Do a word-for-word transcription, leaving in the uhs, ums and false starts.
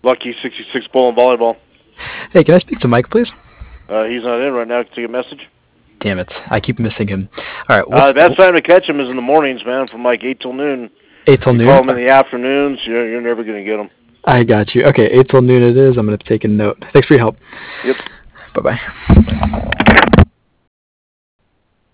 Lucky sixty-six bowling volleyball. Hey, can I speak to Mike, please? Uh, he's not in right now. Can I take a message? Damn it, I keep missing him. All right, Uh, what's the best time to catch him is in the mornings, man, from like eight till noon. eight till You noon? call him in the afternoons, you're, you're never going to get him. I got you. Okay, eight till noon it is. I'm going to take a note. Thanks for your help. Yep. Bye-bye.